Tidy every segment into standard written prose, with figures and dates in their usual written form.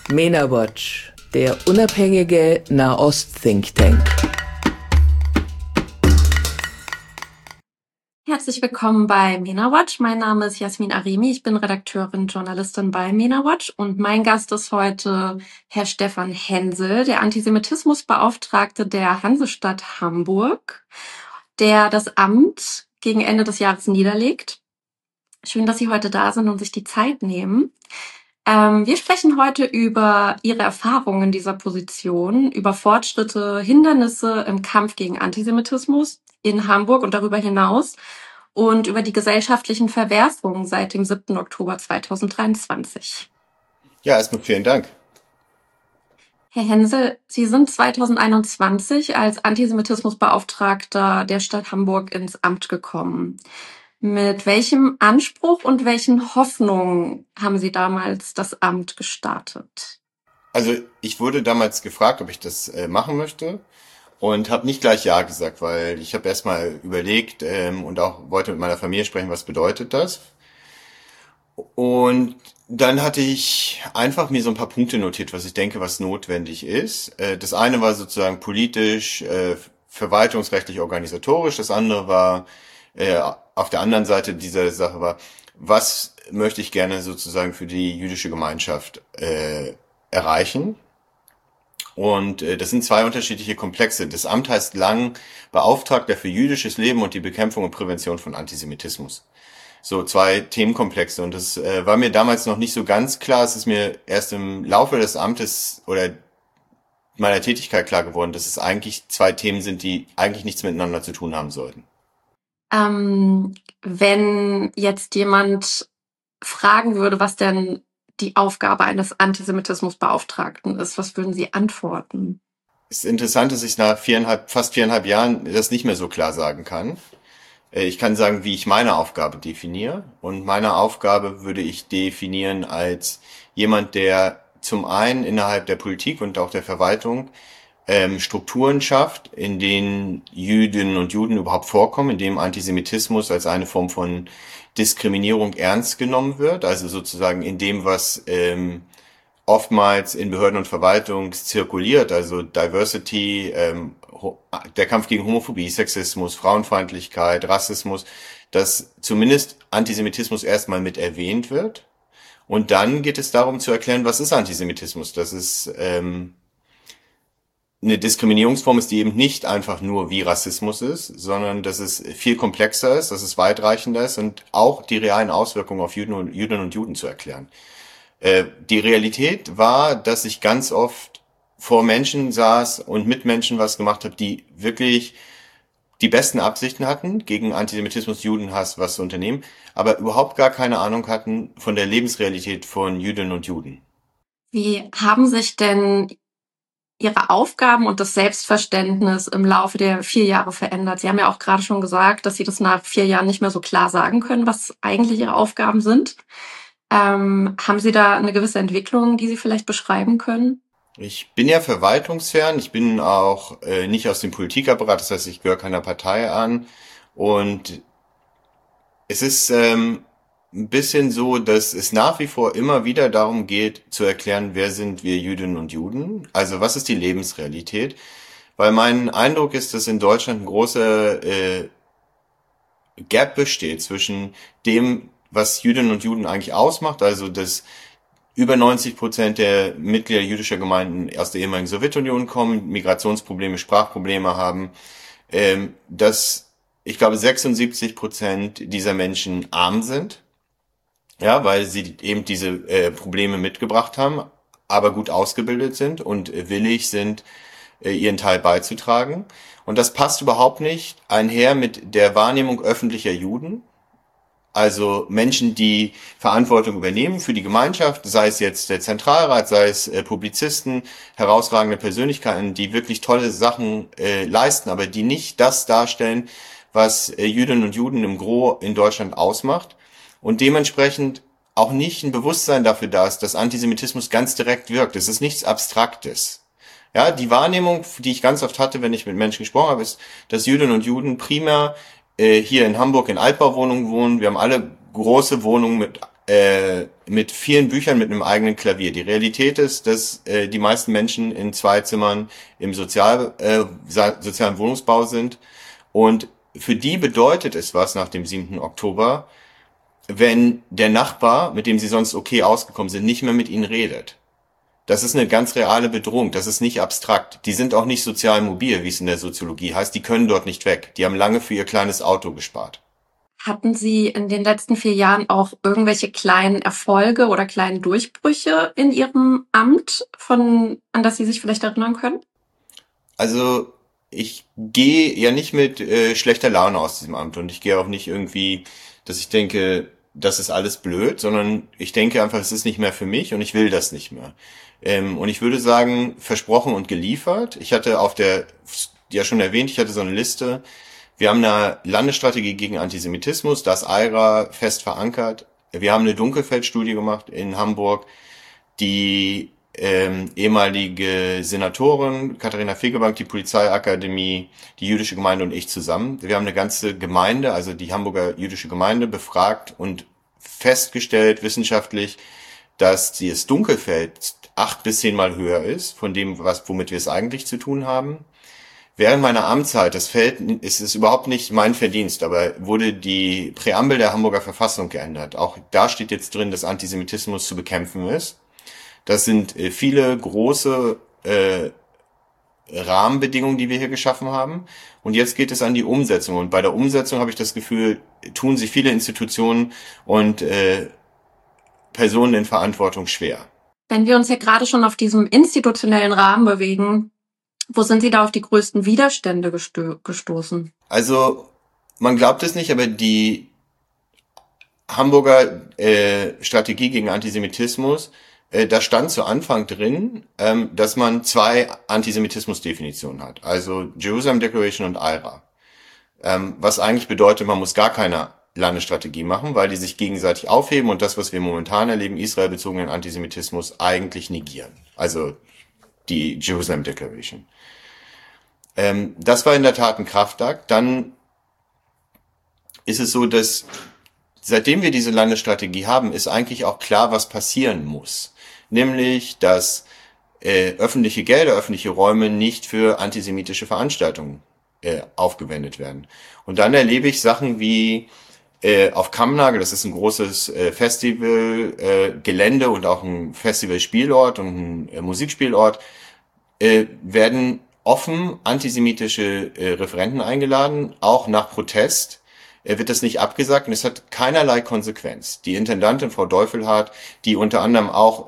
MENA-Watch, der unabhängige Nahost-Think Tank. Herzlich willkommen bei MENA-Watch. Mein Name ist Jasmin Arimi. Ich bin Redakteurin, Journalistin bei MENA-Watch und mein Gast ist heute Herr Stefan Hensel, der Antisemitismusbeauftragte der Hansestadt Hamburg, der das Amt gegen Ende des Jahres niederlegt. Schön, dass Sie heute da sind und sich die Zeit nehmen. Wir sprechen heute über Ihre Erfahrungen in dieser Position, über Fortschritte, Hindernisse im Kampf gegen Antisemitismus in Hamburg und darüber hinaus und über die gesellschaftlichen Verwerfungen seit dem 7. Oktober 2023. Ja, erstmal vielen Dank. Herr Hensel, Sie sind 2021 als Antisemitismusbeauftragter der Stadt Hamburg ins Amt gekommen. Mit welchem Anspruch und welchen Hoffnungen haben Sie damals das Amt gestartet? Also ich wurde damals gefragt, ob ich das machen möchte und habe nicht gleich Ja gesagt, weil ich habe erstmal überlegt und auch wollte mit meiner Familie sprechen, was bedeutet das. Und dann hatte ich einfach mir so ein paar Punkte notiert, was ich denke, was notwendig ist. Das eine war sozusagen politisch, verwaltungsrechtlich, organisatorisch. Das andere war auf der anderen Seite dieser Sache war, was möchte ich gerne sozusagen für die jüdische Gemeinschaft erreichen. Und das sind zwei unterschiedliche Komplexe. Das Amt heißt lang Beauftragter für jüdisches Leben und die Bekämpfung und Prävention von Antisemitismus. So zwei Themenkomplexe. Und das war mir damals noch nicht so ganz klar. Es ist mir erst im Laufe des Amtes oder meiner Tätigkeit klar geworden, dass es eigentlich zwei Themen sind, die eigentlich nichts miteinander zu tun haben sollten. Wenn jetzt jemand fragen würde, was denn die Aufgabe eines Antisemitismusbeauftragten ist, was würden Sie antworten? Es ist interessant, dass ich nach fast 4,5 Jahren das nicht mehr so klar sagen kann. Ich kann sagen, wie ich meine Aufgabe definiere. Und meine Aufgabe würde ich definieren als jemand, der zum einen innerhalb der Politik und auch der Verwaltung Strukturen schafft, in denen Jüdinnen und Juden überhaupt vorkommen, in dem Antisemitismus als eine Form von Diskriminierung ernst genommen wird, also sozusagen in dem, was oftmals in Behörden und Verwaltung zirkuliert, also Diversity, der Kampf gegen Homophobie, Sexismus, Frauenfeindlichkeit, Rassismus, dass zumindest Antisemitismus erstmal mit erwähnt wird. Und dann geht es darum zu erklären, was ist Antisemitismus? Das ist eine Diskriminierungsform ist, die eben nicht einfach nur wie Rassismus ist, sondern dass es viel komplexer ist, dass es weitreichender ist und auch die realen Auswirkungen auf Jüdinnen und Juden zu erklären. Die Realität war, dass ich ganz oft vor Menschen saß und mit Menschen was gemacht habe, die wirklich die besten Absichten hatten, gegen Antisemitismus, Judenhass was zu unternehmen, aber überhaupt gar keine Ahnung hatten von der Lebensrealität von Jüdinnen und Juden. Wie haben sich denn Ihre Aufgaben und das Selbstverständnis im Laufe der 4 Jahre verändert? Sie haben ja auch gerade schon gesagt, dass Sie das nach 4 Jahren nicht mehr so klar sagen können, was eigentlich Ihre Aufgaben sind. Haben Sie da eine gewisse Entwicklung, die Sie vielleicht beschreiben können? Ich bin ja verwaltungsfern, ich bin auch nicht aus dem Politikapparat, das heißt, ich gehöre keiner Partei an. Und es ist ein bisschen so, dass es nach wie vor immer wieder darum geht, zu erklären, wer sind wir Jüdinnen und Juden? Also was ist die Lebensrealität? Weil mein Eindruck ist, dass in Deutschland ein großer Gap besteht zwischen dem, was Jüdinnen und Juden eigentlich ausmacht, also dass über 90% der Mitglieder jüdischer Gemeinden aus der ehemaligen Sowjetunion kommen, Migrationsprobleme, Sprachprobleme haben, dass ich glaube 76% dieser Menschen arm sind, ja, weil sie eben diese Probleme mitgebracht haben, aber gut ausgebildet sind und willig sind, ihren Teil beizutragen. Und das passt überhaupt nicht einher mit der Wahrnehmung öffentlicher Juden. Also Menschen, die Verantwortung übernehmen für die Gemeinschaft, sei es jetzt der Zentralrat, sei es Publizisten, herausragende Persönlichkeiten, die wirklich tolle Sachen leisten, aber die nicht das darstellen, was Jüdinnen und Juden im Gros in Deutschland ausmacht und dementsprechend auch nicht ein Bewusstsein dafür da ist, dass Antisemitismus ganz direkt wirkt. Es ist nichts Abstraktes. Ja, die Wahrnehmung, die ich ganz oft hatte, wenn ich mit Menschen gesprochen habe, ist, dass Jüdinnen und Juden primär hier in Hamburg in Altbauwohnungen wohnen. Wir haben alle große Wohnungen mit mit vielen Büchern mit einem eigenen Klavier. Die Realität ist, dass die meisten Menschen in 2 Zimmern im sozialen Wohnungsbau sind. Und für die bedeutet es was nach dem 7. Oktober, wenn der Nachbar, mit dem sie sonst okay ausgekommen sind, nicht mehr mit ihnen redet. Das ist eine ganz reale Bedrohung, das ist nicht abstrakt. Die sind auch nicht sozial mobil, wie es in der Soziologie heißt. Die können dort nicht weg. Die haben lange für ihr kleines Auto gespart. Hatten Sie in den letzten 4 Jahren auch irgendwelche kleinen Erfolge oder kleinen Durchbrüche in Ihrem Amt, an das Sie sich vielleicht erinnern können? Also ich gehe ja nicht mit schlechter Laune aus diesem Amt und ich gehe auch nicht irgendwie, dass ich denke, das ist alles blöd, sondern ich denke einfach, es ist nicht mehr für mich und ich will das nicht mehr. Und ich würde sagen, versprochen und geliefert. Ich hatte ja schon erwähnt, ich hatte so eine Liste. Wir haben eine Landesstrategie gegen Antisemitismus, das AIRA fest verankert. Wir haben eine Dunkelfeldstudie gemacht in Hamburg, die ehemalige Senatorin Katharina Fegebank, die Polizeiakademie, die jüdische Gemeinde und ich zusammen. Wir haben eine ganze Gemeinde, also die Hamburger jüdische Gemeinde, befragt und festgestellt wissenschaftlich, dass das Dunkelfeld 8 bis 10 Mal höher ist von dem, womit wir es eigentlich zu tun haben. Während meiner Amtszeit, es ist überhaupt nicht mein Verdienst, aber wurde die Präambel der Hamburger Verfassung geändert. Auch da steht jetzt drin, dass Antisemitismus zu bekämpfen ist. Das sind viele große Rahmenbedingungen, die wir hier geschaffen haben. Und jetzt geht es an die Umsetzung. Und bei der Umsetzung habe ich das Gefühl, tun sich viele Institutionen und Personen in Verantwortung schwer. Wenn wir uns ja gerade schon auf diesem institutionellen Rahmen bewegen, wo sind Sie da auf die größten Widerstände gestoßen? Also, man glaubt es nicht, aber die Hamburger Strategie gegen Antisemitismus, da stand zu Anfang drin, dass man 2 Antisemitismus-Definitionen hat. Also Jerusalem Declaration und AIRA. Was eigentlich bedeutet, man muss gar keine Landesstrategie machen, weil die sich gegenseitig aufheben und das, was wir momentan erleben, israelbezogenen Antisemitismus, eigentlich negieren. Also die Jerusalem Declaration. Das war in der Tat ein Kraftakt. Dann ist es so, dass seitdem wir diese Landesstrategie haben, ist eigentlich auch klar, was passieren muss. Nämlich, dass öffentliche Gelder, öffentliche Räume nicht für antisemitische Veranstaltungen aufgewendet werden. Und dann erlebe ich Sachen wie auf Kammnagel, das ist ein großes Festivalgelände und auch ein Festivalspielort und ein Musikspielort, werden offen antisemitische Referenten eingeladen, auch nach Protest. Wird das nicht abgesagt und es hat keinerlei Konsequenz. Die Intendantin, Frau Deufelhardt, die unter anderem auch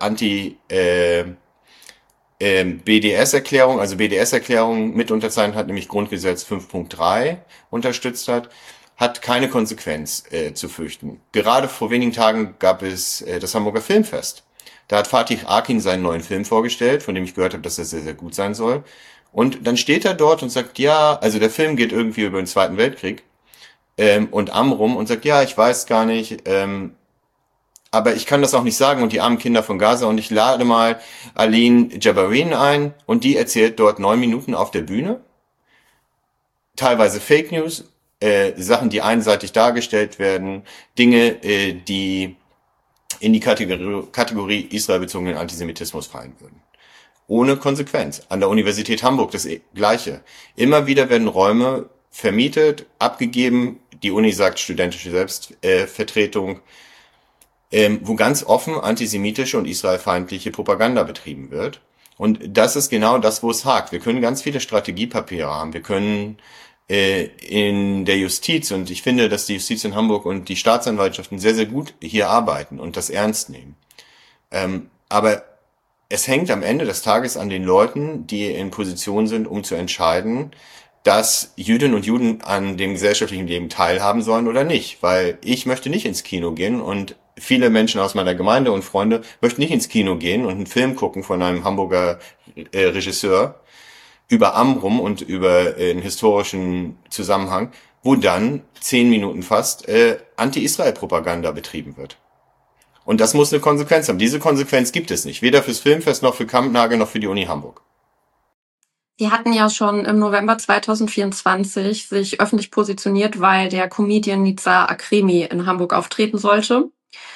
BDS-Erklärung, also BDS-Erklärung mit unterzeichnet hat, nämlich Grundgesetz 5.3 unterstützt hat keine Konsequenz zu fürchten. Gerade vor wenigen Tagen gab es das Hamburger Filmfest. Da hat Fatih Akin seinen neuen Film vorgestellt, von dem ich gehört habe, dass er sehr, sehr gut sein soll. Und dann steht er dort und sagt, ja, also der Film geht irgendwie über den Zweiten Weltkrieg und Amrum und sagt, ja, ich weiß gar nicht, aber ich kann das auch nicht sagen und die armen Kinder von Gaza und ich lade mal Aline Jabarin ein und die erzählt dort 9 Minuten auf der Bühne. Teilweise Fake News, Sachen, die einseitig dargestellt werden, Dinge, die in die Kategorie israelbezogenen Antisemitismus fallen würden. Ohne Konsequenz. An der Universität Hamburg das Gleiche. Immer wieder werden Räume vermietet, abgegeben, die Uni sagt studentische Selbstvertretung, wo ganz offen antisemitische und israelfeindliche Propaganda betrieben wird. Und das ist genau das, wo es hakt. Wir können ganz viele Strategiepapiere haben. Wir können in der Justiz, und ich finde, dass die Justiz in Hamburg und die Staatsanwaltschaften sehr, sehr gut hier arbeiten und das ernst nehmen. Aber es hängt am Ende des Tages an den Leuten, die in Position sind, um zu entscheiden, dass Jüdinnen und Juden an dem gesellschaftlichen Leben teilhaben sollen oder nicht. Weil ich möchte nicht ins Kino gehen und viele Menschen aus meiner Gemeinde und Freunde möchten nicht ins Kino gehen und einen Film gucken von einem Hamburger Regisseur über Amrum und über einen historischen Zusammenhang, wo dann 10 Minuten fast Anti-Israel-Propaganda betrieben wird. Und das muss eine Konsequenz haben. Diese Konsequenz gibt es nicht. Weder fürs Filmfest noch für Kampnagel noch für die Uni Hamburg. Sie hatten ja schon im November 2024 sich öffentlich positioniert, weil der Comedian Nizar Akremi in Hamburg auftreten sollte.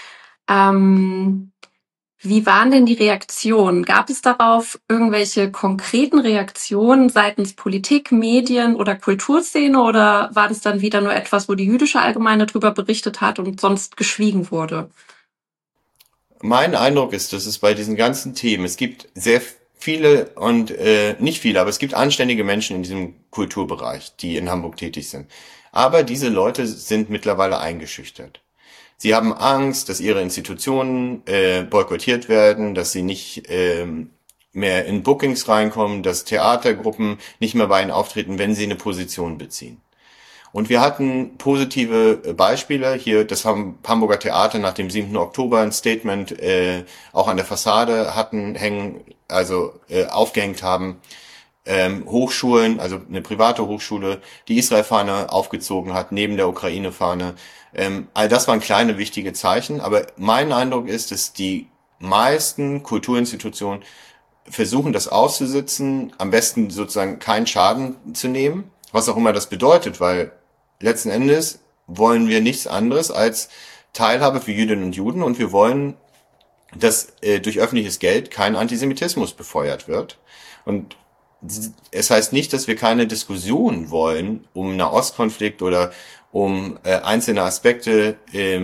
Wie waren denn die Reaktionen? Gab es darauf irgendwelche konkreten Reaktionen seitens Politik, Medien oder Kulturszene oder war das dann wieder nur etwas, wo die jüdische Allgemeine drüber berichtet hat und sonst geschwiegen wurde? Mein Eindruck ist, dass es bei diesen ganzen Themen, es gibt sehr viele und nicht viele, aber es gibt anständige Menschen in diesem Kulturbereich, die in Hamburg tätig sind. Aber diese Leute sind mittlerweile eingeschüchtert. Sie haben Angst, dass ihre Institutionen boykottiert werden, dass sie nicht mehr in Bookings reinkommen, dass Theatergruppen nicht mehr bei ihnen auftreten, wenn sie eine Position beziehen. Und wir hatten positive Beispiele. Hier das Hamburger Theater nach dem 7. Oktober ein Statement auch an der Fassade aufgehängt haben. Hochschulen, also eine private Hochschule, die Israel-Fahne aufgezogen hat, neben der Ukraine-Fahne. All das waren kleine, wichtige Zeichen. Aber mein Eindruck ist, dass die meisten Kulturinstitutionen versuchen, das auszusitzen, am besten sozusagen keinen Schaden zu nehmen, was auch immer das bedeutet, weil letzten Endes wollen wir nichts anderes als Teilhabe für Jüdinnen und Juden und wir wollen, dass durch öffentliches Geld kein Antisemitismus befeuert wird. Und es heißt nicht, dass wir keine Diskussion wollen um Nahostkonflikt oder um einzelne Aspekte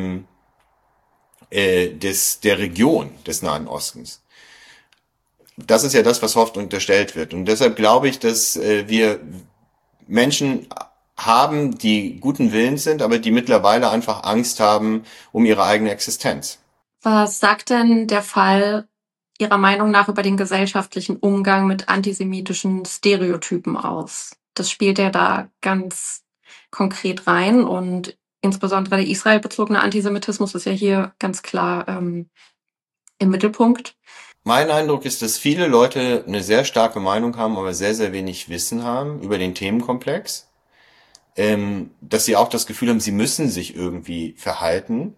der Region des Nahen Ostens. Das ist ja das, was oft unterstellt wird. Und deshalb glaube ich, dass wir Menschen haben, die guten Willens sind, aber die mittlerweile einfach Angst haben um ihre eigene Existenz. Was sagt denn der Fall Ihrer Meinung nach über den gesellschaftlichen Umgang mit antisemitischen Stereotypen aus? Das spielt ja da ganz konkret rein und insbesondere der israelbezogene Antisemitismus ist ja hier ganz klar im Mittelpunkt. Mein Eindruck ist, dass viele Leute eine sehr starke Meinung haben, aber sehr, sehr wenig Wissen haben über den Themenkomplex. Dass sie auch das Gefühl haben, sie müssen sich irgendwie verhalten,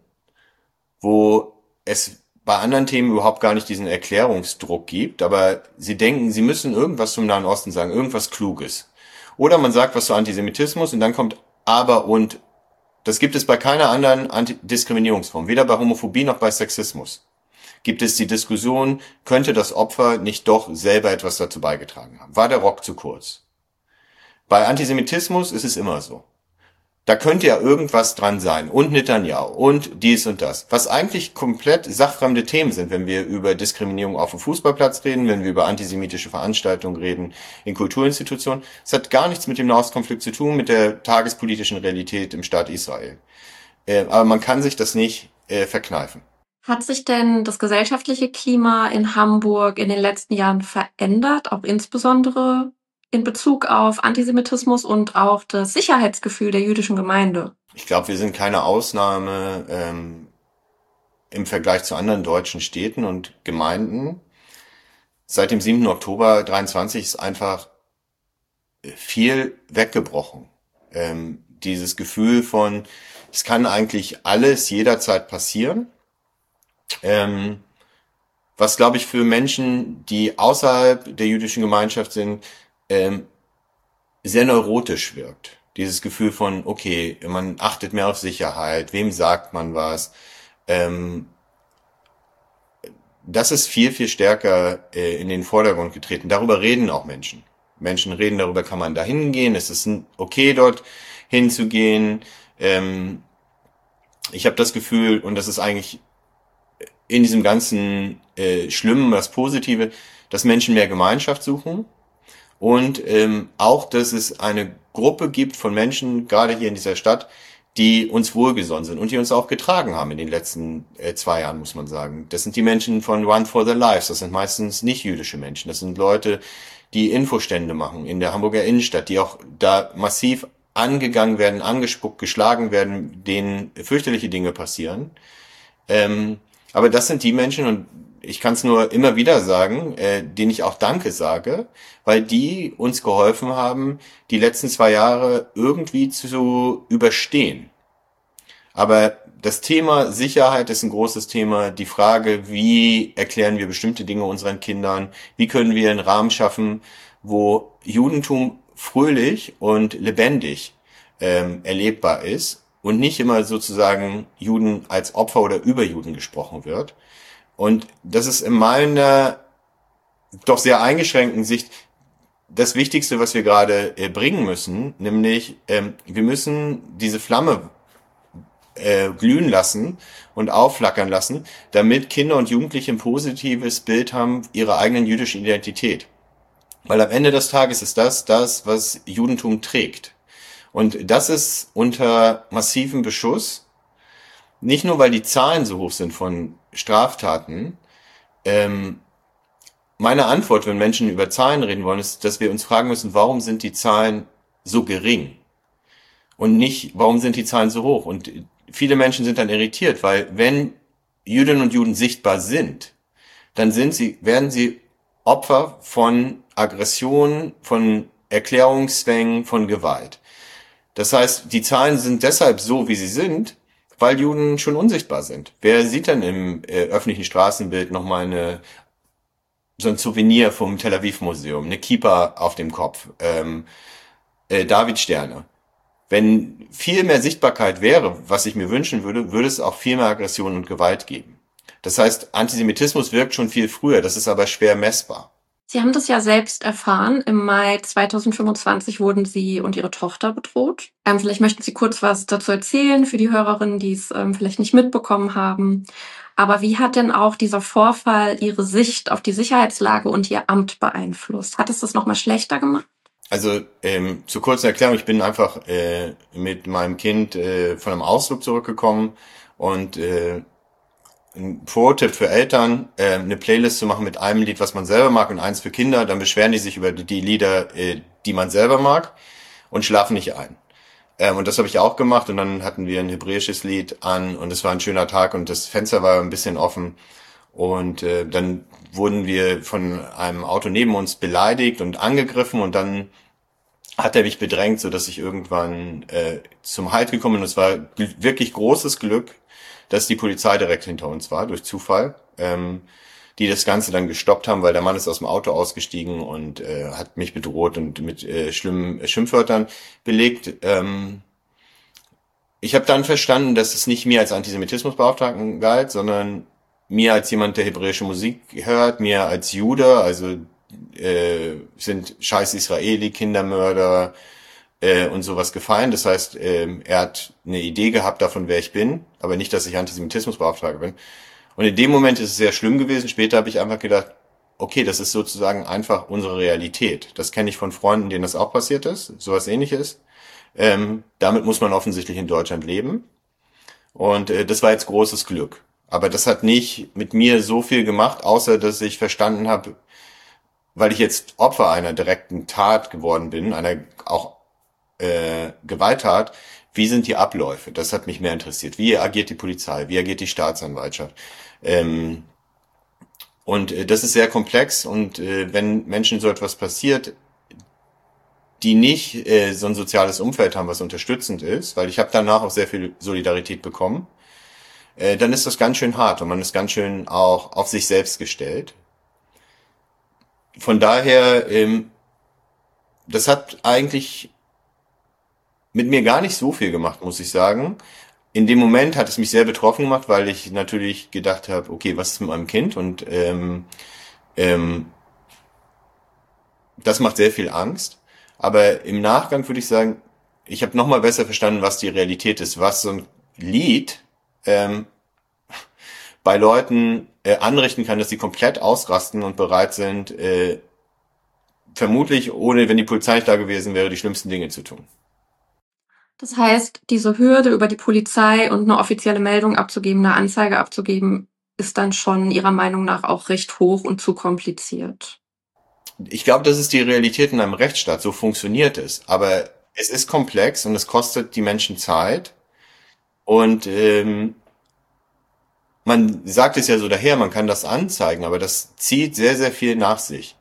wo es bei anderen Themen überhaupt gar nicht diesen Erklärungsdruck gibt, aber sie denken, sie müssen irgendwas zum Nahen Osten sagen, irgendwas Kluges. Oder man sagt was zu Antisemitismus und dann kommt aber und. Das gibt es bei keiner anderen Diskriminierungsform, weder bei Homophobie noch bei Sexismus. Gibt es die Diskussion, könnte das Opfer nicht doch selber etwas dazu beigetragen haben? War der Rock zu kurz? Bei Antisemitismus ist es immer so. Da könnte ja irgendwas dran sein. Und Netanyahu und dies und das. Was eigentlich komplett sachfremde Themen sind, wenn wir über Diskriminierung auf dem Fußballplatz reden, wenn wir über antisemitische Veranstaltungen reden in Kulturinstitutionen. Es hat gar nichts mit dem Nahostkonflikt zu tun, mit der tagespolitischen Realität im Staat Israel. Aber man kann sich das nicht verkneifen. Hat sich denn das gesellschaftliche Klima in Hamburg in den letzten Jahren verändert, auch insbesondere in Bezug auf Antisemitismus und auch das Sicherheitsgefühl der jüdischen Gemeinde? Ich glaube, wir sind keine Ausnahme im Vergleich zu anderen deutschen Städten und Gemeinden. Seit dem 7. Oktober 23 ist einfach viel weggebrochen. Dieses Gefühl von, es kann eigentlich alles jederzeit passieren. Was, glaube ich, für Menschen, die außerhalb der jüdischen Gemeinschaft sind, sehr neurotisch wirkt. Dieses Gefühl von, okay, man achtet mehr auf Sicherheit, wem sagt man was. Das ist viel, viel stärker in den Vordergrund getreten. Darüber reden auch Menschen. Menschen reden darüber, kann man da hingehen, ist es okay, dort hinzugehen. Ich habe das Gefühl, und das ist eigentlich in diesem ganzen Schlimmen das Positive, dass Menschen mehr Gemeinschaft suchen. Und auch, dass es eine Gruppe gibt von Menschen, gerade hier in dieser Stadt, die uns wohlgesonnen sind und die uns auch getragen haben in den letzten 2 Jahren, muss man sagen. Das sind die Menschen von Run for Their Lives. Das sind meistens nicht jüdische Menschen. Das sind Leute, die Infostände machen in der Hamburger Innenstadt, die auch da massiv angegangen werden, angespuckt, geschlagen werden, denen fürchterliche Dinge passieren. Aber das sind die Menschen, und ich kann es nur immer wieder sagen, denen ich auch Danke sage, weil die uns geholfen haben, die letzten 2 Jahre irgendwie zu überstehen. Aber das Thema Sicherheit ist ein großes Thema. Die Frage, wie erklären wir bestimmte Dinge unseren Kindern? Wie können wir einen Rahmen schaffen, wo Judentum fröhlich und lebendig erlebbar ist? und nicht immer sozusagen Juden als Opfer oder über Juden gesprochen wird. Und das ist in meiner doch sehr eingeschränkten Sicht das Wichtigste, was wir gerade bringen müssen, nämlich wir müssen diese Flamme glühen lassen und aufflackern lassen, damit Kinder und Jugendliche ein positives Bild haben ihrer eigenen jüdischen Identität. Weil am Ende des Tages ist das, was Judentum trägt. Und das ist unter massivem Beschuss, nicht nur, weil die Zahlen so hoch sind von Straftaten. Meine Antwort, wenn Menschen über Zahlen reden wollen, ist, dass wir uns fragen müssen, warum sind die Zahlen so gering? Und nicht, warum sind die Zahlen so hoch? Und viele Menschen sind dann irritiert, weil wenn Jüdinnen und Juden sichtbar sind, dann werden sie Opfer von Aggression, von Erklärungszwängen, von Gewalt. Das heißt, die Zahlen sind deshalb so, wie sie sind, weil Juden schon unsichtbar sind. Wer sieht dann im öffentlichen Straßenbild nochmal so ein Souvenir vom Tel Aviv Museum, eine Kippa auf dem Kopf, Davidsterne? Wenn viel mehr Sichtbarkeit wäre, was ich mir wünschen würde, würde es auch viel mehr Aggression und Gewalt geben. Das heißt, Antisemitismus wirkt schon viel früher, das ist aber schwer messbar. Sie haben das ja selbst erfahren. Im Mai 2025 wurden Sie und Ihre Tochter bedroht. Vielleicht möchten Sie kurz was dazu erzählen für die Hörerinnen, die es vielleicht nicht mitbekommen haben. Aber wie hat denn auch dieser Vorfall Ihre Sicht auf die Sicherheitslage und Ihr Amt beeinflusst? Hat es das nochmal schlechter gemacht? Also zur kurzen Erklärung, ich bin einfach mit meinem Kind von einem Ausflug zurückgekommen und ein Pro-Tipp für Eltern, eine Playlist zu machen mit einem Lied, was man selber mag und eins für Kinder, dann beschweren die sich über die Lieder, die man selber mag und schlafen nicht ein. Und das habe ich auch gemacht und dann hatten wir ein hebräisches Lied an und es war ein schöner Tag und das Fenster war ein bisschen offen und dann wurden wir von einem Auto neben uns beleidigt und angegriffen und dann hat er mich bedrängt, so dass ich irgendwann zum Halt gekommen bin. Und es war wirklich großes Glück, dass die Polizei direkt hinter uns war, durch Zufall, die das Ganze dann gestoppt haben, weil der Mann ist aus dem Auto ausgestiegen und hat mich bedroht und mit schlimmen Schimpfwörtern belegt. Ich habe dann verstanden, dass es nicht mir als Antisemitismusbeauftragten galt, sondern mir als jemand, der hebräische Musik hört, mir als Jude, also sind scheiß Israeli, Kindermörder und sowas gefallen. Das heißt, er hat eine Idee gehabt davon, wer ich bin, aber nicht, dass ich Antisemitismusbeauftragter bin. Und in dem Moment ist es sehr schlimm gewesen. Später habe ich einfach gedacht, okay, das ist sozusagen einfach unsere Realität. Das kenne ich von Freunden, denen das auch passiert ist, sowas Ähnliches. Damit muss man offensichtlich in Deutschland leben. Und das war jetzt großes Glück. Aber das hat nicht mit mir so viel gemacht, außer dass ich verstanden habe, weil ich jetzt Opfer einer direkten Tat geworden bin, einer auch Gewalttat, wie sind die Abläufe? Das hat mich mehr interessiert. Wie agiert die Polizei? Wie agiert die Staatsanwaltschaft? Und das ist sehr komplex und wenn Menschen so etwas passiert, die nicht so ein soziales Umfeld haben, was unterstützend ist, weil ich habe danach auch sehr viel Solidarität bekommen, dann ist das ganz schön hart und man ist ganz schön auch auf sich selbst gestellt. Von daher, das hat eigentlich mit mir gar nicht so viel gemacht, muss ich sagen. In dem Moment hat es mich sehr betroffen gemacht, weil ich natürlich gedacht habe, okay, was ist mit meinem Kind? Und das macht sehr viel Angst. Aber im Nachgang würde ich sagen, ich habe nochmal besser verstanden, was die Realität ist, was so ein Lied bei Leuten anrichten kann, dass sie komplett ausrasten und bereit sind, vermutlich, ohne, wenn die Polizei nicht da gewesen wäre, die schlimmsten Dinge zu tun. Das heißt, diese Hürde über die Polizei und eine offizielle Meldung abzugeben, eine Anzeige abzugeben, ist dann schon Ihrer Meinung nach auch recht hoch und zu kompliziert. Ich glaube, das ist die Realität in einem Rechtsstaat, so funktioniert es. Aber es ist komplex und es kostet die Menschen Zeit. Und man sagt es ja so daher, man kann das anzeigen, aber das zieht sehr, sehr viel nach sich.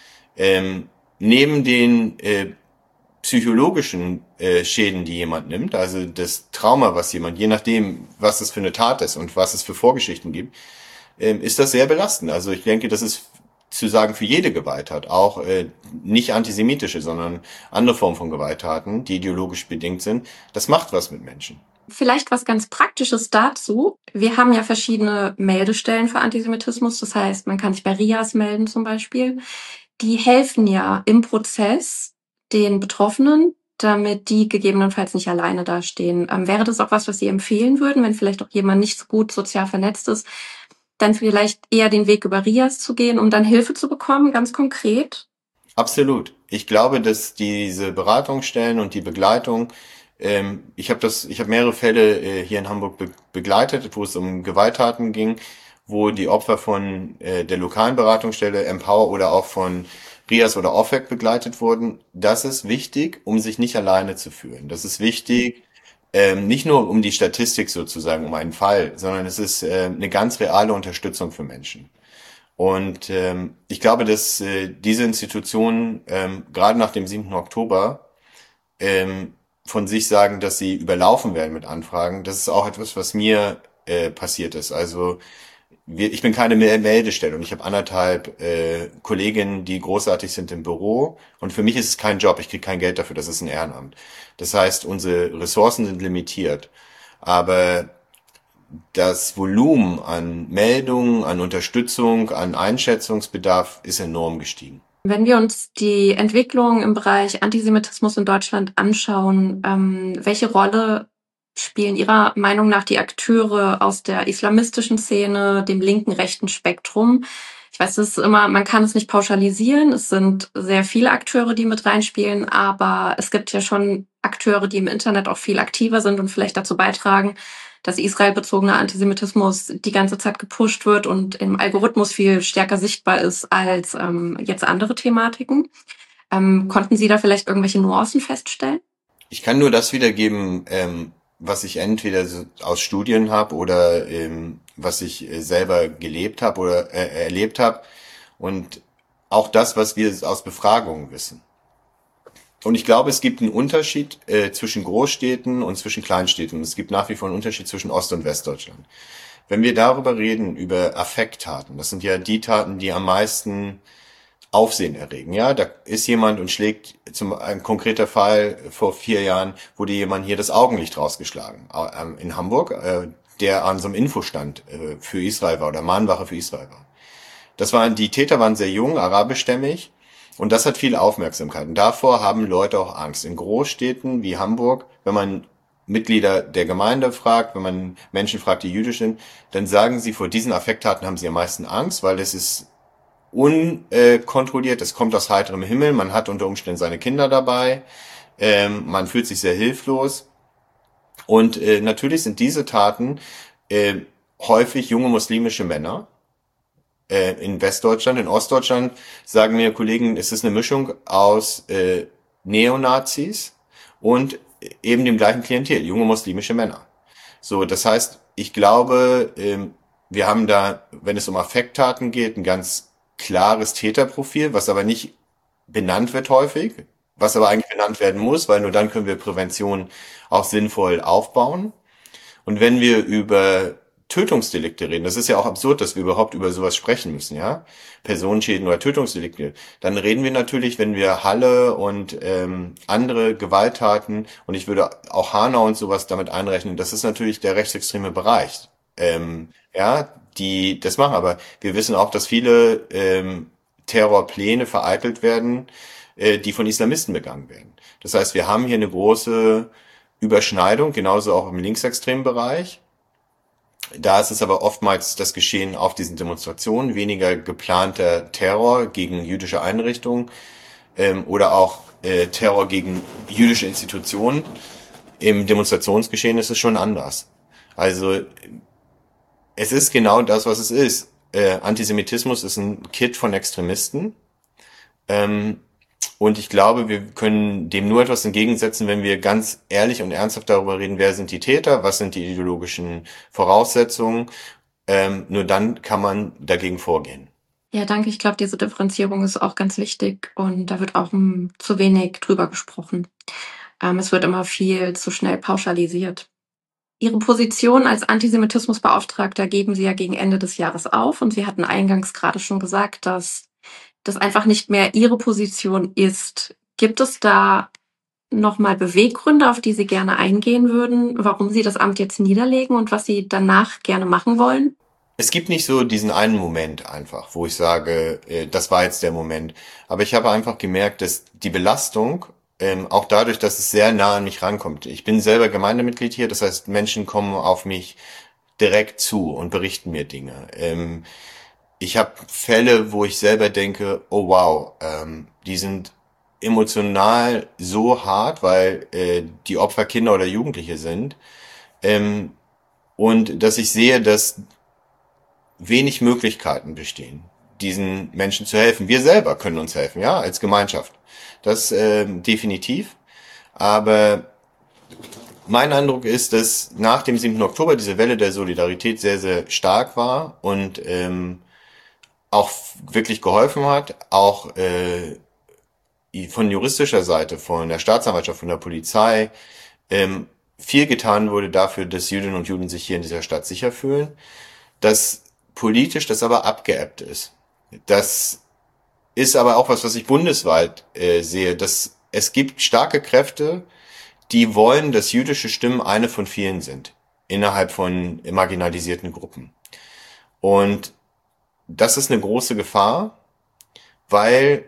Neben den psychologischen Schäden, die jemand nimmt, also das Trauma, was jemand, je nachdem, was es für eine Tat ist und was es für Vorgeschichten gibt, ist das sehr belastend. Also ich denke, das ist zu sagen für jede Gewalttat, auch nicht antisemitische, sondern andere Formen von Gewalttaten, die ideologisch bedingt sind, das macht was mit Menschen. Vielleicht was ganz Praktisches dazu. Wir haben ja verschiedene Meldestellen für Antisemitismus. Das heißt, man kann sich bei RIAS melden zum Beispiel. Die helfen ja im Prozess den Betroffenen, damit die gegebenenfalls nicht alleine dastehen. Wäre das auch was Sie empfehlen würden, wenn vielleicht auch jemand nicht so gut sozial vernetzt ist, dann vielleicht eher den Weg über RIAS zu gehen, um dann Hilfe zu bekommen, ganz konkret? Absolut. Ich glaube, dass diese Beratungsstellen und die Begleitung, ich habe mehrere Fälle hier in Hamburg begleitet, wo es um Gewalttaten ging, wo die Opfer von der lokalen Beratungsstelle Empower oder auch von RIAS oder OFEC begleitet wurden. Das ist wichtig, um sich nicht alleine zu fühlen. Das ist wichtig, nicht nur um die Statistik sozusagen, um einen Fall, sondern es ist eine ganz reale Unterstützung für Menschen. Und ich glaube, dass diese Institutionen gerade nach dem 7. Oktober von sich sagen, dass sie überlaufen werden mit Anfragen. Das ist auch etwas, was mir passiert ist. Also ich bin keine Meldestelle und ich habe 1,5 Kolleginnen, die großartig sind im Büro. Und für mich ist es kein Job, ich kriege kein Geld dafür, das ist ein Ehrenamt. Das heißt, unsere Ressourcen sind limitiert. Aber das Volumen an Meldungen, an Unterstützung, an Einschätzungsbedarf ist enorm gestiegen. Wenn wir uns die Entwicklung im Bereich Antisemitismus in Deutschland anschauen, welche Rolle spielen Ihrer Meinung nach die Akteure aus der islamistischen Szene, dem linken, rechten Spektrum? Ich weiß, das ist immer, man kann es nicht pauschalisieren. Es sind sehr viele Akteure, die mit reinspielen, aber es gibt ja schon Akteure, die im Internet auch viel aktiver sind und vielleicht dazu beitragen, dass israelbezogener Antisemitismus die ganze Zeit gepusht wird und im Algorithmus viel stärker sichtbar ist als jetzt andere Thematiken. Konnten Sie da vielleicht irgendwelche Nuancen feststellen? Ich kann nur das wiedergeben, was ich entweder aus Studien habe oder was ich selber gelebt habe oder erlebt habe und auch das, was wir aus Befragungen wissen. Und ich glaube, es gibt einen Unterschied zwischen Großstädten und zwischen Kleinstädten. Es gibt nach wie vor einen Unterschied zwischen Ost- und Westdeutschland. Wenn wir darüber reden, über Affekttaten, das sind ja die Taten, die am meisten Aufsehen erregen. Ja, da ist jemand und schlägt, ein konkreter Fall vor 4 Jahren, wurde jemand hier das Augenlicht rausgeschlagen in Hamburg, der an so einem Infostand für Israel war oder Mahnwache für Israel war. Die Täter waren sehr jung, arabischstämmig. Und das hat viel Aufmerksamkeit. Und davor haben Leute auch Angst. In Großstädten wie Hamburg, wenn man Mitglieder der Gemeinde fragt, wenn man Menschen fragt, die jüdisch sind, dann sagen sie, vor diesen Affekttaten haben sie am meisten Angst, weil es ist unkontrolliert, es kommt aus heiterem Himmel, man hat unter Umständen seine Kinder dabei, man fühlt sich sehr hilflos. Und natürlich sind diese Taten häufig junge muslimische Männer, in Westdeutschland. In Ostdeutschland sagen mir Kollegen, es ist eine Mischung aus Neonazis und eben dem gleichen Klientel, junge muslimische Männer. So, das heißt, ich glaube, wir haben da, wenn es um Affekttaten geht, ein ganz klares Täterprofil, was aber nicht benannt wird häufig, was aber eigentlich benannt werden muss, weil nur dann können wir Prävention auch sinnvoll aufbauen. Und wenn wir über Tötungsdelikte reden, das ist ja auch absurd, dass wir überhaupt über sowas sprechen müssen, ja, Personenschäden oder Tötungsdelikte, dann reden wir natürlich, wenn wir Halle und andere Gewalttaten, und ich würde auch Hanau und sowas damit einrechnen, das ist natürlich der rechtsextreme Bereich, ja, die das machen, aber wir wissen auch, dass viele Terrorpläne vereitelt werden, die von Islamisten begangen werden. Das heißt, wir haben hier eine große Überschneidung, genauso auch im linksextremen Bereich. Da ist es aber oftmals das Geschehen auf diesen Demonstrationen, weniger geplanter Terror gegen jüdische Einrichtungen oder auch Terror gegen jüdische Institutionen. Im Demonstrationsgeschehen ist es schon anders. Also es ist genau das, was es ist. Antisemitismus ist ein Kit von Extremisten. Und ich glaube, wir können dem nur etwas entgegensetzen, wenn wir ganz ehrlich und ernsthaft darüber reden, wer sind die Täter, was sind die ideologischen Voraussetzungen. Nur dann kann man dagegen vorgehen. Ja, danke. Ich glaube, diese Differenzierung ist auch ganz wichtig und da wird auch zu wenig drüber gesprochen. Es wird immer viel zu schnell pauschalisiert. Ihre Position als Antisemitismusbeauftragter geben Sie ja gegen Ende des Jahres auf und Sie hatten eingangs gerade schon gesagt, dass das einfach nicht mehr ihre Position ist. Gibt es da nochmal Beweggründe, auf die Sie gerne eingehen würden, warum Sie das Amt jetzt niederlegen und was Sie danach gerne machen wollen? Es gibt nicht so diesen einen Moment einfach, wo ich sage, das war jetzt der Moment. Aber ich habe einfach gemerkt, dass die Belastung, auch dadurch, dass es sehr nah an mich rankommt. Ich bin selber Gemeindemitglied hier, das heißt, Menschen kommen auf mich direkt zu und berichten mir Dinge. Ich habe Fälle, wo ich selber denke, oh wow, die sind emotional so hart, weil die Opfer Kinder oder Jugendliche sind. Und dass ich sehe, dass wenig Möglichkeiten bestehen, diesen Menschen zu helfen. Wir selber können uns helfen, ja, als Gemeinschaft. Das definitiv. Aber mein Eindruck ist, dass nach dem 7. Oktober diese Welle der Solidarität sehr, sehr stark war und auch wirklich geholfen hat, auch von juristischer Seite, von der Staatsanwaltschaft, von der Polizei, viel getan wurde dafür, dass Jüdinnen und Juden sich hier in dieser Stadt sicher fühlen, dass politisch das aber abgeebbt ist. Das ist aber auch was ich bundesweit sehe, dass es gibt starke Kräfte, die wollen, dass jüdische Stimmen eine von vielen sind, innerhalb von marginalisierten Gruppen. Und das ist eine große Gefahr, weil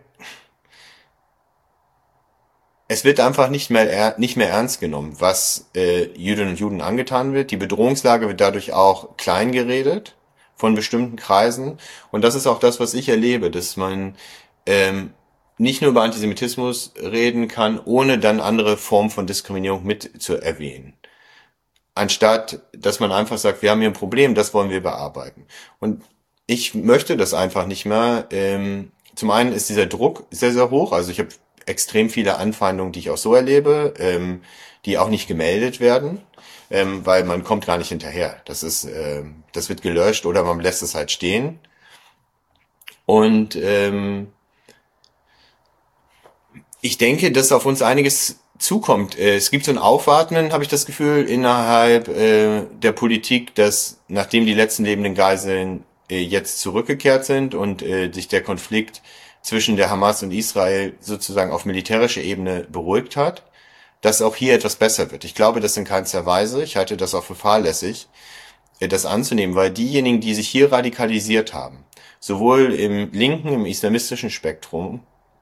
es wird einfach nicht mehr ernst genommen, was Jüdinnen und Juden angetan wird. Die Bedrohungslage wird dadurch auch klein geredet von bestimmten Kreisen. Und das ist auch das, was ich erlebe, dass man nicht nur über Antisemitismus reden kann, ohne dann andere Formen von Diskriminierung mit zu erwähnen. Anstatt, dass man einfach sagt, wir haben hier ein Problem, das wollen wir bearbeiten. Und ich möchte das einfach nicht mehr. Zum einen ist dieser Druck sehr, sehr hoch. Also ich habe extrem viele Anfeindungen, die ich auch so erlebe, die auch nicht gemeldet werden, weil man kommt gar nicht hinterher. Das wird gelöscht oder man lässt es halt stehen. Und ich denke, dass auf uns einiges zukommt. Es gibt so ein Aufwarten, habe ich das Gefühl, innerhalb der Politik, dass nachdem die letzten lebenden Geiseln jetzt zurückgekehrt sind und sich der Konflikt zwischen der Hamas und Israel sozusagen auf militärischer Ebene beruhigt hat, dass auch hier etwas besser wird. Ich glaube das in keinster Weise. Ich halte das auch für fahrlässig, das anzunehmen, weil diejenigen, die sich hier radikalisiert haben, sowohl im linken, im islamistischen Spektrum,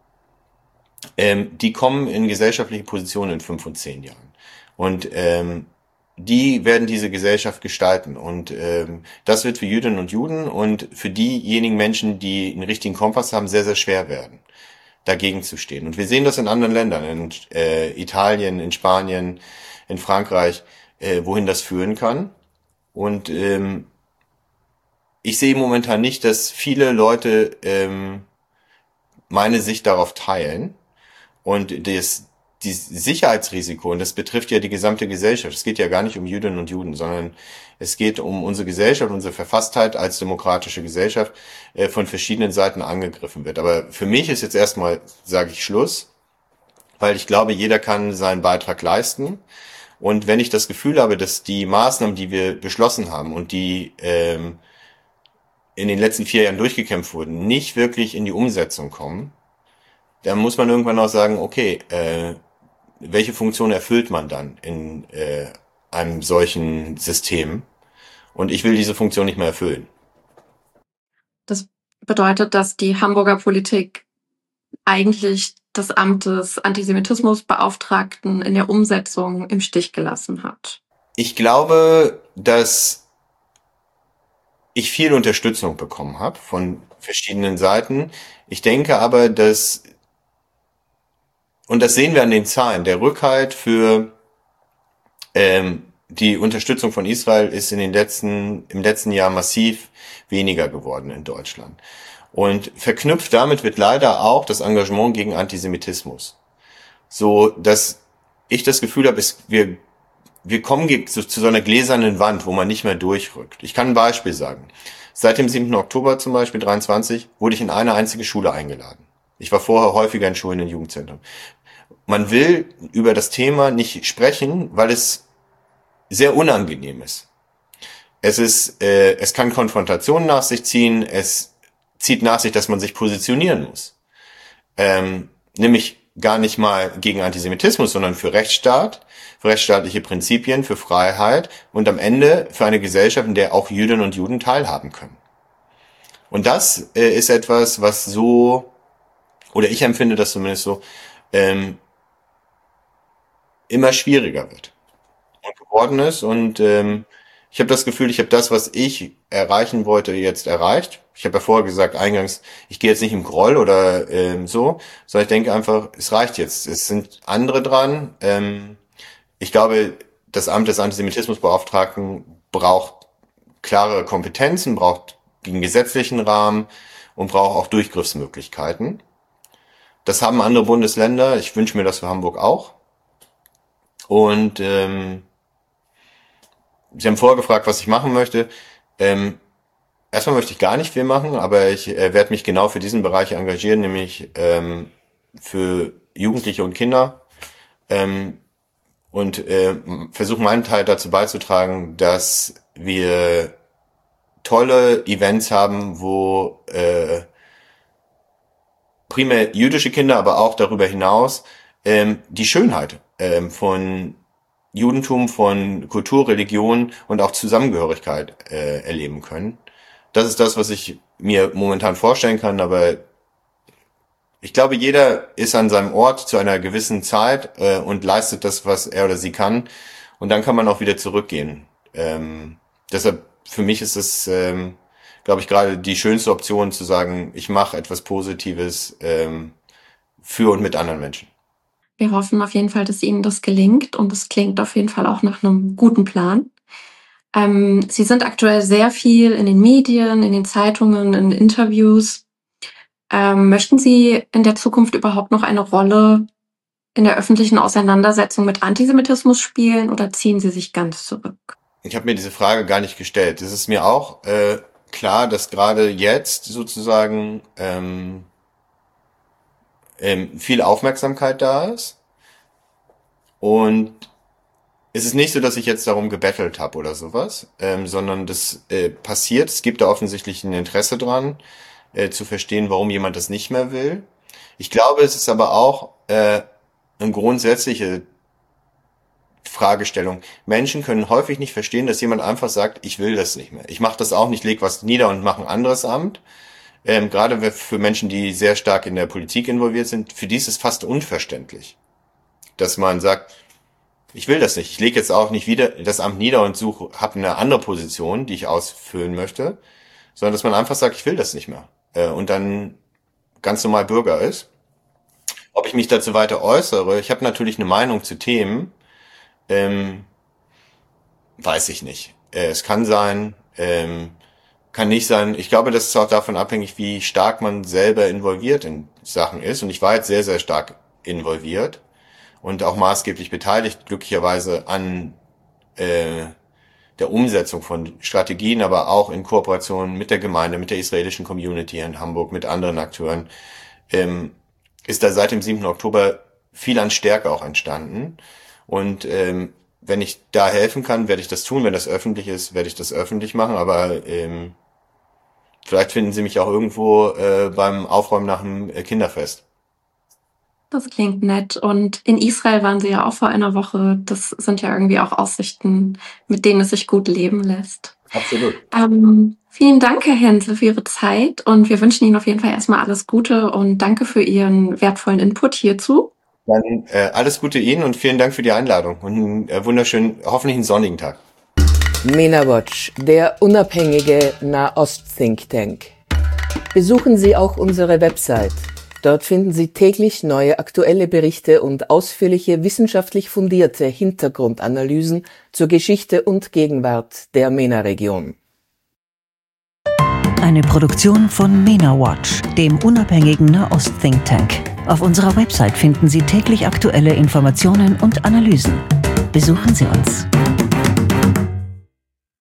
die kommen in gesellschaftliche Positionen in 5 und 10 Jahren. Und die werden diese Gesellschaft gestalten. Und das wird für Jüdinnen und Juden und für diejenigen Menschen, die einen richtigen Kompass haben, sehr, sehr schwer werden, dagegen zu stehen. Und wir sehen das in anderen Ländern, in Italien, in Spanien, in Frankreich, wohin das führen kann. Und ich sehe momentan nicht, dass viele Leute meine Sicht darauf teilen. Und die Sicherheitsrisiko, und das betrifft ja die gesamte Gesellschaft, es geht ja gar nicht um Jüdinnen und Juden, sondern es geht um unsere Gesellschaft, unsere Verfasstheit als demokratische Gesellschaft von verschiedenen Seiten angegriffen wird. Aber für mich ist jetzt erstmal, sage ich, Schluss, weil ich glaube, jeder kann seinen Beitrag leisten. Und wenn ich das Gefühl habe, dass die Maßnahmen, die wir beschlossen haben und die in den letzten 4 Jahren durchgekämpft wurden, nicht wirklich in die Umsetzung kommen, dann muss man irgendwann auch sagen, okay, welche Funktion erfüllt man dann in einem solchen System? Und ich will diese Funktion nicht mehr erfüllen. Das bedeutet, dass die Hamburger Politik eigentlich das Amt des Antisemitismusbeauftragten in der Umsetzung im Stich gelassen hat. Ich glaube, dass ich viel Unterstützung bekommen habe von verschiedenen Seiten. Ich denke aber, dass, und das sehen wir an den Zahlen, der Rückhalt für die Unterstützung von Israel ist im letzten Jahr massiv weniger geworden in Deutschland. Und verknüpft damit wird leider auch das Engagement gegen Antisemitismus. So, dass ich das Gefühl habe, wir kommen zu so einer gläsernen Wand, wo man nicht mehr durchrückt. Ich kann ein Beispiel sagen. Seit dem 7. Oktober zum Beispiel 23 wurde ich in eine einzige Schule eingeladen. Ich war vorher häufiger in Schulen und Jugendzentren. Man will über das Thema nicht sprechen, weil es sehr unangenehm ist. Es kann Konfrontationen nach sich ziehen, es zieht nach sich, dass man sich positionieren muss. Nämlich gar nicht mal gegen Antisemitismus, sondern für Rechtsstaat, für rechtsstaatliche Prinzipien, für Freiheit und am Ende für eine Gesellschaft, in der auch Jüdinnen und Juden teilhaben können. Und das ist etwas, was so, oder ich empfinde das zumindest so, immer schwieriger wird und geworden ist. Und ich habe das Gefühl, ich habe das, was ich erreichen wollte, jetzt erreicht. Ich habe ja vorher gesagt, eingangs, ich gehe jetzt nicht im Groll oder so, sondern ich denke einfach, es reicht jetzt. Es sind andere dran. Ich glaube, das Amt des Antisemitismusbeauftragten braucht klare Kompetenzen, braucht den gesetzlichen Rahmen und braucht auch Durchgriffsmöglichkeiten. Das haben andere Bundesländer. Ich wünsche mir das für Hamburg auch. Und Sie haben vorher gefragt, was ich machen möchte. Erstmal möchte ich gar nicht viel machen, aber ich werde mich genau für diesen Bereich engagieren, nämlich für Jugendliche und Kinder und versuche meinen Teil dazu beizutragen, dass wir tolle Events haben, wo primär jüdische Kinder, aber auch darüber hinaus die Schönheit von Judentum, von Kultur, Religion und auch Zusammengehörigkeit erleben können. Das ist das, was ich mir momentan vorstellen kann, aber ich glaube, jeder ist an seinem Ort zu einer gewissen Zeit und leistet das, was er oder sie kann, und dann kann man auch wieder zurückgehen. Deshalb, für mich ist es, glaube ich, gerade die schönste Option zu sagen, ich mache etwas Positives für und mit anderen Menschen. Wir hoffen auf jeden Fall, dass Ihnen das gelingt, und es klingt auf jeden Fall auch nach einem guten Plan. Sie sind aktuell sehr viel in den Medien, in den Zeitungen, in Interviews. Möchten Sie in der Zukunft überhaupt noch eine Rolle in der öffentlichen Auseinandersetzung mit Antisemitismus spielen, oder ziehen Sie sich ganz zurück? Ich habe mir diese Frage gar nicht gestellt. Es ist mir auch klar, dass gerade jetzt sozusagen viel Aufmerksamkeit da ist. Und es ist nicht so, dass ich jetzt darum gebettelt habe oder sowas, sondern das passiert. Es gibt da offensichtlich ein Interesse dran, zu verstehen, warum jemand das nicht mehr will. Ich glaube, es ist aber auch eine grundsätzliche Fragestellung. Menschen können häufig nicht verstehen, dass jemand einfach sagt, ich will das nicht mehr. Ich mache das auch nicht, leg was nieder und mache ein anderes Amt. Gerade für Menschen, die sehr stark in der Politik involviert sind, für die ist es fast unverständlich, dass man sagt, ich will das nicht. Ich lege jetzt auch nicht wieder das Amt nieder und habe eine andere Position, die ich ausfüllen möchte, sondern dass man einfach sagt, ich will das nicht mehr. Und dann ganz normal Bürger ist. Ob ich mich dazu weiter äußere, ich habe natürlich eine Meinung zu Themen, weiß ich nicht. Es kann sein, kann nicht sein. Ich glaube, das ist auch davon abhängig, wie stark man selber involviert in Sachen ist. Und ich war jetzt sehr, sehr stark involviert und auch maßgeblich beteiligt, glücklicherweise an der Umsetzung von Strategien, aber auch in Kooperation mit der Gemeinde, mit der israelischen Community in Hamburg, mit anderen Akteuren, ist da seit dem 7. Oktober viel an Stärke auch entstanden. Und wenn ich da helfen kann, werde ich das tun. Wenn das öffentlich ist, werde ich das öffentlich machen. Aber vielleicht finden Sie mich auch irgendwo beim Aufräumen nach einem Kinderfest. Das klingt nett. Und in Israel waren Sie ja auch vor einer Woche. Das sind ja irgendwie auch Aussichten, mit denen es sich gut leben lässt. Absolut. Vielen Dank, Herr Hensel, für Ihre Zeit. Und wir wünschen Ihnen auf jeden Fall erstmal alles Gute und danke für Ihren wertvollen Input hierzu. Dann alles Gute Ihnen und vielen Dank für die Einladung und einen wunderschönen, hoffentlich einen sonnigen Tag. MENA Watch, der unabhängige Nahost-Think Tank. Besuchen Sie auch unsere Website. Dort finden Sie täglich neue aktuelle Berichte und ausführliche wissenschaftlich fundierte Hintergrundanalysen zur Geschichte und Gegenwart der MENA-Region. Eine Produktion von MENA Watch, dem unabhängigen Nahost-Think Tank. Auf unserer Website finden Sie täglich aktuelle Informationen und Analysen. Besuchen Sie uns.